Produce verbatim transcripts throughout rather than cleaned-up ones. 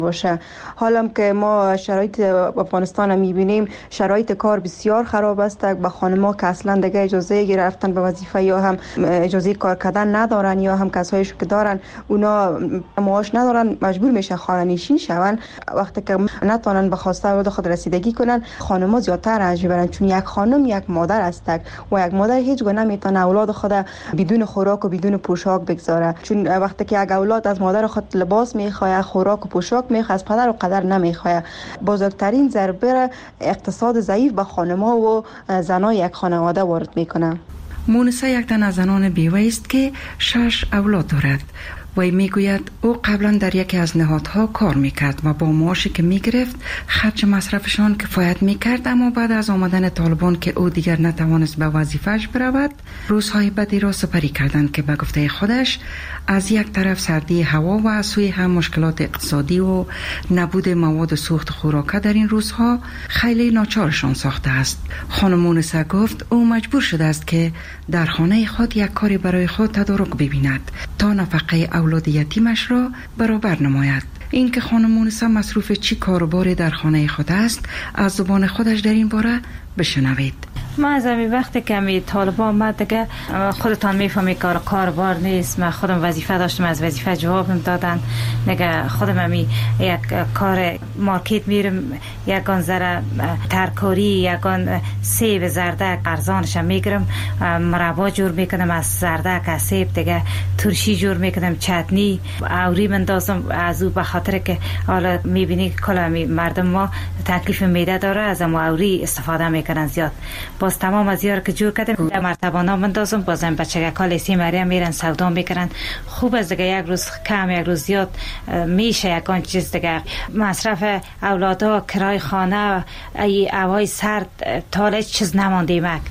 باشه. حالا که ما شرایط افغانستان میبینیم شرایط کار بسیار خراب است. به خانم‌ها که اصلا دیگه اجازه گرفتن به وظیفه یا هم اجازه کار کردن ندارن یا هم کسایش که دارن اونا معاش ندارن، مجبور میشن خانه نشین شون. وقتی که نتونن به خواسته اولاد خود رسیدگی کنن، خانم‌ها زیادتر رنج میبرن، چون یک خانم یک مادر است و یک مادر هیچ گونه نمیتونه اولاد خود بدون خوراک و بدون پوشاک بگذاره. چون وقتی که یک اولاد از مادر خود لباس میخواد، خوراک و پوشاک میخواد، از پدر و قدر نمیخواد. بزرگترین ضربه اقتصاد ضعیف به خانم‌ها و زنای یک خانواده وارد میکنه. مونسا یک تن از زنان بیوه است که شش اولاد دارد. وی میگوید او قبلا در یکی از نهادها کار میکرد و با معاشی که میگرفت خرج مصرفشان کفایت میکرد، اما بعد از آمدن طالبان که او دیگر نتوانست به وظیفه‌اش برود، روزهای بدی را سپری کردند که به گفته خودش از یک طرف سردی هوا و از سوی هم مشکلات اقتصادی و نبود مواد سوخت خوراک در این روزها خیلی ناچارشان ساخته است. خانم مونسا گفت او مجبور شده است که در خانه خود یک کاری برای خود تدارک ببیند تا نفقه اولاد یتیمش را برابر نماید. این که خانم مونسا مصروف چی کاروباری در خانه خود است، از زبان خودش در این باره بشنوید. من از همین وقتی که می طالبان آمد دیگه خودتان میفهمی کار کاربار نیست. من خودم وظیفه داشتم، از وظیفه جوابم دادن. نگه خودم همی یک کار مارکت میرم، یکان ذره ترکاری، یکان سیب زردک ارزانش میگیرم، مربا جور میکنم از زردک، از سیب دیگه ترشی جور میکنم، چتنی اوری مندازم. از او به خاطر که حالا میبینی کلا مردم ما تکلیف معده داره، از ما اوری استفاده میکنن زیاد. باز تمام از یار که جور کردم در مرتبانا مندازم، بازم بچه کالی سی مریم میرن سودا میکنن. خوب از دیگه یک روز کم یک روز زیاد میشه یکان چیز دیگه. مصرف اولادا، کرای خانه، ای اوای سرد، تا چیز نمانده مک.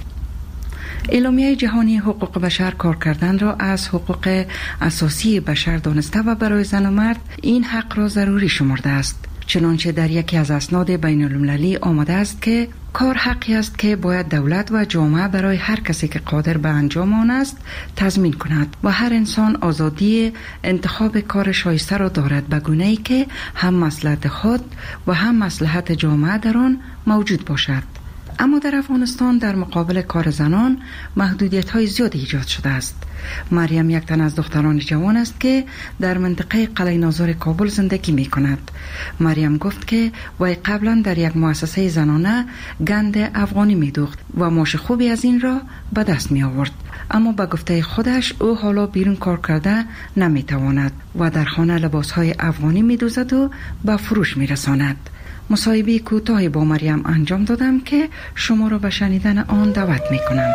اعلامیه جهانی حقوق بشر کار کردن را از حقوق اساسی بشر دانسته و برای زن و مرد این حق را ضروری شمرده است. چنانچه در یکی از اسناد بین المللی آمده است که کار حقی است که باید دولت و جامعه برای هر کسی که قادر به انجام آن است تضمین کند و هر انسان آزادی انتخاب کار شایسته را دارد به گونه‌ای که هم مصلحت خود و هم مصلحت جامعه در آن موجود باشد. اما در افغانستان در مقابل کار زنان محدودیت‌های زیادی ایجاد شده است. مریم یک تن از دختران جوان است که در منطقه قلعه ناظر کابل زندگی می کند. مریم گفت که وی قبلا در یک مؤسسه زنانه گند افغانی می دوخت و معاش خوبی از این را به دست می آورد، اما به گفته خودش او حالا بیرون کار کرده نمی تواند و در خانه لباسهای افغانی می دوزد و به فروش می رساند. مصاحبه کوتاهی با مریم انجام دادم که شما را به شنیدن آن دعوت می کنم.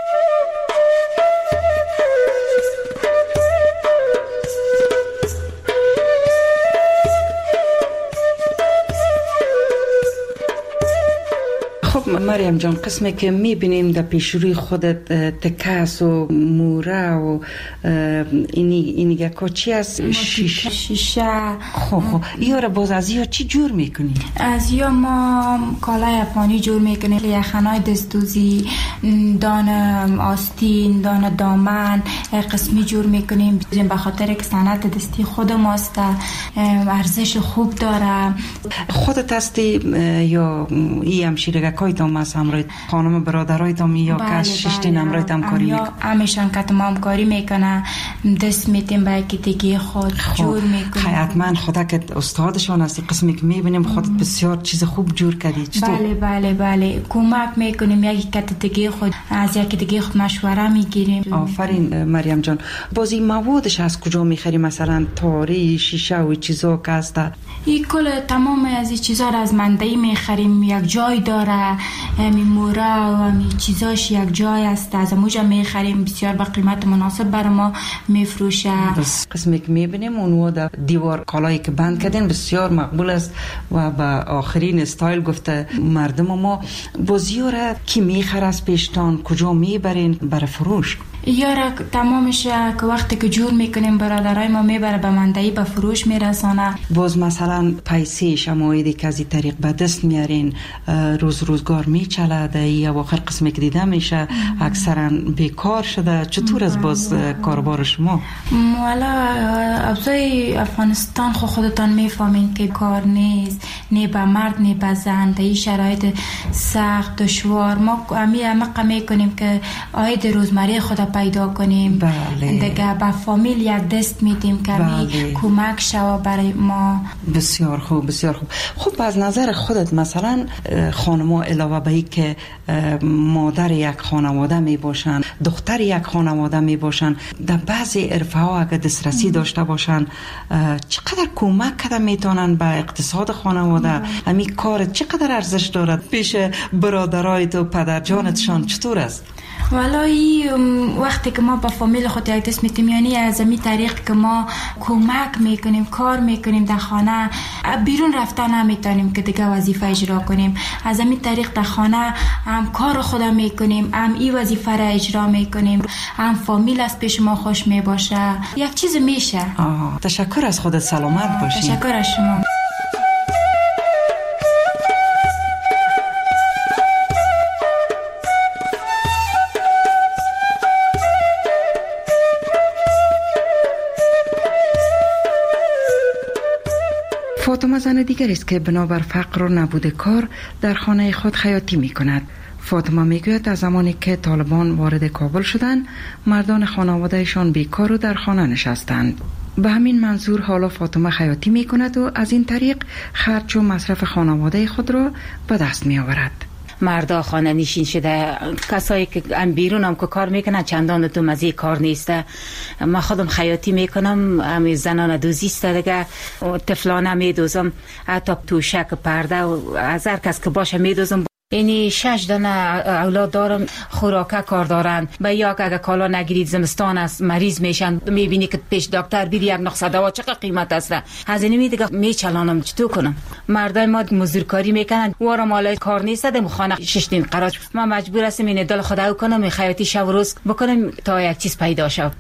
مریم جان، قسمی که میبینیم در پیشروی خودت تکس و موره و اینی اینی که چی از شیشه شیشه خب خب یا را باز از یا چی جور میکنی؟ از یا ما کالای افغانی جور میکنیم، یخنای دستوزی، دان آستین، دان دامن قسمی جور میکنیم به خاطر که صنعت دستی خود ماست، ارزش خوب داره. خودت هستی یا ای همشیرگه کای دام از همراه خانم برادرای دام یا که ششتین همراه دام کاری میکنه؟ همیشان که تمام کاری میکنه، دست میتیم به دیگه خود جور میکنه. حتما خدا که استادشان هستی، قسمی که میبینیم خودت بسیار چیز خوب جور کردی. بله بله بله کمک میکنیم، یکی که دیگه خود از یکی دیگه خود مشوره میگیریم. آفرین مریم جان. بازی موادش از کجا میخری؟ مثلا تاری، شیشه و چیزا که هست؟ این کل تمام از این چیزا را از منده میخریم، یک جای داره، می موره و می چیزاش یک جای است، از موجا میخریم، بسیار با قیمت مناسب بر ما میفروشه. بس قسمی که میبینیم اونو در دیوار کالایی که بند کردین بسیار مقبول است و با آخرین استایل گفته مردم ما. بازیاره کی میخره از پیشتان، کجا میبرین برای فروش؟ یا را تمامش که وقتی که جور میکنیم برادرای ما میبره به مندهی به فروش میرسانه. باز مثلا پیسه شمایدی که از این طریق به دست میارین روز روزگار میچله یا آخر قسمی که دیده میشه اکثرا بیکار شده. چطور از باز کاربار شما؟ والا ابزای افغانستان خود خودتان میفهمین که کار نیست، نه به مرد نه به زن، در این شرایط سخت دشوار ما امی امق میکنیم که آید روزمره خود پیدا کنیم. بله. دیگه به فامیل یک دست میدیم که بله. کمک شوا برای ما. بسیار خوب بسیار خوب. خب از نظر خودت مثلا خانم‌ها علاوه به این که مادر یک خانواده می باشن، دختر یک خانواده می باشن، در بعضی عرفه ها اگر دسترسی داشته باشن چقدر کمک کده میتونن به اقتصاد خانواده؟ همین کار چقدر ارزش دارد پیش برادرای تو پدر جانتشان؟ چطور است؟ والله وقتی که ما با فامیل خود یک دست میتیم، یعنی از این طریق که ما کمک میکنیم، کار میکنیم در خانه، بیرون رفتن نمیتونیم که دیگه وظیفه اجرا کنیم، از این طریق در خانه هم کار خود میکنیم، هم این وظیفه را اجرا میکنیم، هم فامیل از پیش ما خوش میباشه، یک چیز میشه. آه. تشکر از خودت، سلامت باشی. تشکر از شما. فاطمه زن دیگر است که بنابر فقر و نبود کار در خانه خود خیاطی می کند. فاطمه می گوید از زمانی که طالبان وارد کابل شدند مردان خانوادهشان بیکار و در خانه نشستند. به همین منظور حالا فاطمه خیاطی می کند و از این طریق خرج و مصرف خانواده خود را به دست می آورد. مردا خانه نشین شده، کسایی که هم بیرون هم که کار میکنن چندان تو مزه کار نیسته. من خودم خیاطی میکنم، همین زنان دوزیسته دیگه، طفلانه میدوزم، حتی توشک پرده و از هر کس که باشه میدوزم. اینی شش دانه اولاد دارم، خوراکه کار دارن. به یا اگه کالا نگیرید زمستان است مریض میشن، میبینی که پیش دکتر بیری یک نسخه دوا چقدر قیمت است. از اینی دیگه میچلانم، چطور کنم؟ مردای ما مزدورکاری میکنن، وارا مالای کار نیست، دم خانه شش دین قراج. ما مجبور هستیم این دل خدا کنم، خیاطی شب و روز بکنم تا یک چیز پیدا شه.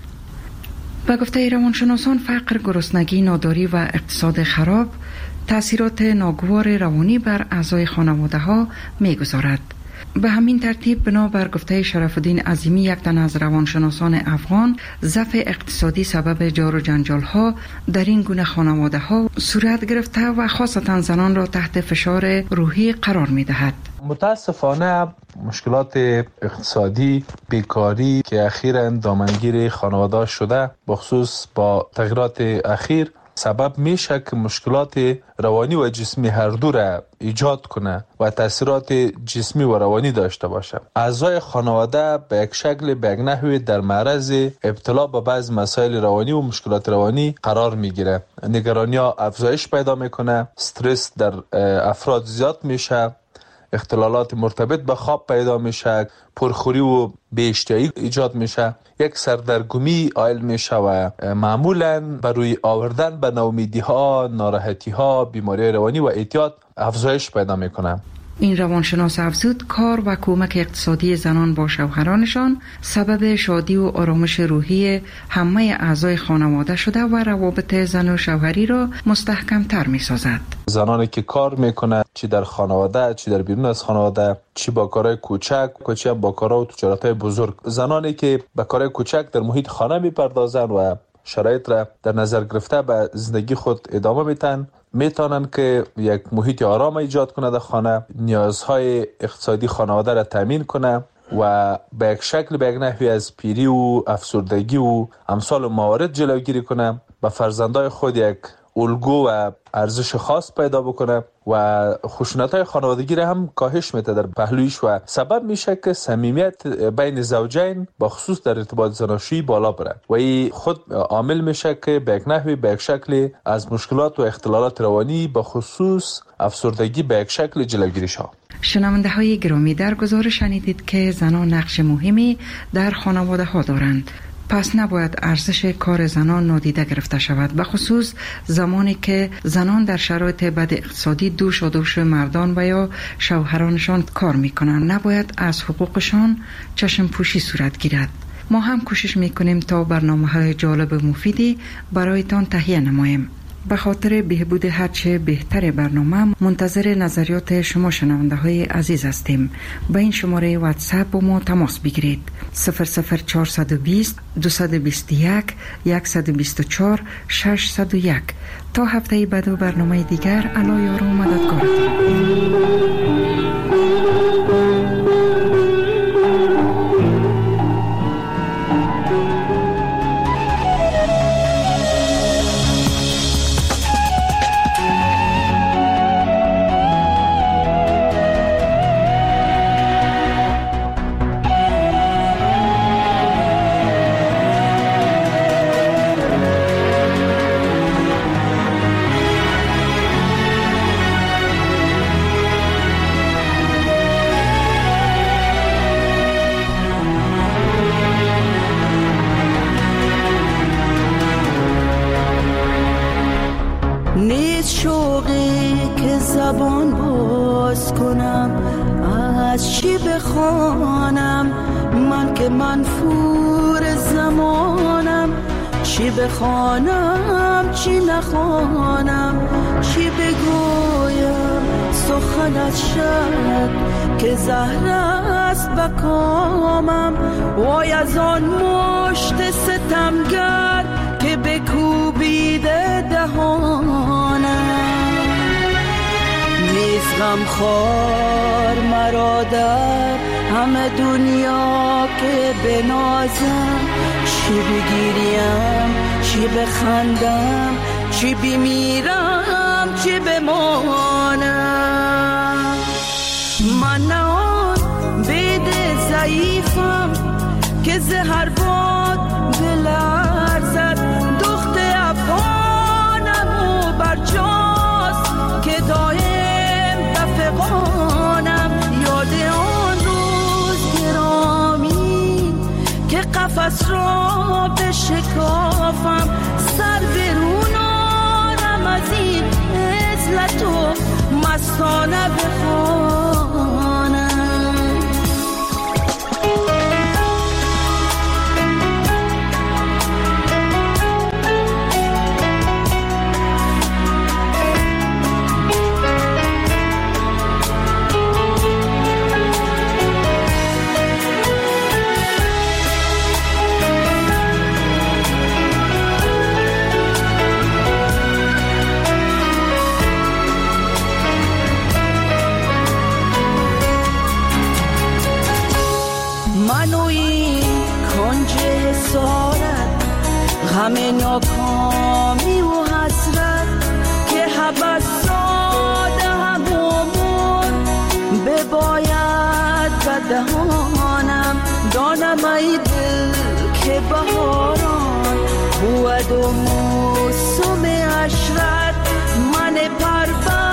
به گفته روانشناسان فقر، گرسنگی، ناداری و اقتصاد خراب تأثیرات ناگوار روانی بر اعضای خانواده ها می گذارد. به همین ترتیب بنابر گفته شرف الدین عظیمی، یک تن از روانشناسان افغان، ضعف اقتصادی سبب جار و جنجال ها در این گونه خانواده ها صورت گرفته و خاصتا زنان را تحت فشار روحی قرار می دهد. متاسفانه مشکلات اقتصادی، بیکاری که اخیراً دامنگیر خانواده شده، بخصوص با تغییرات اخیر سبب میشه که مشکلات روانی و جسمی هر دو را ایجاد کنه و تاثیرات جسمی و روانی داشته باشه. اعضای خانواده به یک شکل به یک نحوی در معرض ابتلا به بعض مسائل روانی و مشکلات روانی قرار میگیره. نگرانی ها افزایش پیدا میکنه، استرس در افراد زیاد میشه، اختلالات مرتبط به خواب پیدا میشه، پرخوری و بی‌اشتهایی ایجاد میشه، یک سردرگمی عائل میشه و معمولاً بروی آوردن به ناامیدی ها، ناراحتی ها، بیماری روانی و اعتیاد افزایش پیدا میکنه. این روانشناس افزود کار و کمک اقتصادی زنان با شوهرانشان سبب شادی و آرامش روحی همه اعضای خانواده شده و روابط زن و شوهری را مستحکم تر می سازد. زنانی که کار میکنه، چی در خانواده، چی در بیرون از خانواده، چی با کارهای کوچک، چی با کارها و تجارتهای بزرگ، زنانی که با کارهای کوچک در محیط خانه میپردازن و شرایط را در نظر گرفته به زندگی خود ادامه میتن، میتونن که یک محیط آرام ایجاد کنه در خانه، نیازهای اقتصادی خانواده را تامین کنه و به یک شکل به یک نحوی از پیری و افسردگی و امثال موارد جلوگیری کنه، به فرزندای خود یک الگو و ارزش خاص پیدا بکنه و خشونت‌های خانوادگی را هم کاهش میده در پهلویش و سبب میشه که صمیمیت بین زوجین با خصوص در ارتباط زناشویی بالا بره و این خود عامل میشه که به یک نحوی به یک شکل از مشکلات و اختلالات روانی با خصوص افسردگی به یک شکل جلوگیری شه. شنونده های گرامی، در گزارش شنیدید که زنان نقش مهمی در خانواده ها دارند. پس نباید ارزش کار زنان نادیده گرفته شود، به خصوص زمانی که زنان در شرایط بد اقتصادی دوش و دوش مردان و یا شوهرانشان کار میکنند. نباید از حقوقشان چشم پوشی صورت گیرد. ما هم کوشش میکنیم تا برنامه‌های جالب و مفیدی برایتان تهیه نماییم. به خاطر بهبود هرچه بهتر برنامه منتظر نظریات شما شنونده های عزیز هستیم. به این شماره واتساپ با ما تماس بگیرید: صفر صفر چهارصد و بیست دویست و بیست و یک صد و بیست و چهار ششصد و یک. تا هفته بعد و برنامه دیگر، الله یار و مددگارتان. زبان باز کنم از چی بخوانم، من که منفور زمانم. چی بخوانم چی نخوانم، چی بگویم سخن از شب که زهر است بکامم. وای از آن مشت ستمگر که بکوبیده دهانم. نیست غم خوار مرا در همه دنیا که بنازم. چی بگیریم چی بخندم، چی بمیرم چی بمانم. من نه آن بید ضعیفم که زهر باد بلرزد. دخت افغانم و برجاست که دایم بفقانم. یاد آن روز گرامی که قفس را بشکافم. سر برونانم از این عزلت و مستانه بخوانم. همه ناکامی و حسرت که حبس ساده همومون بباید بدهانم. دانم ای دل که بهاران بود و موسم عشرت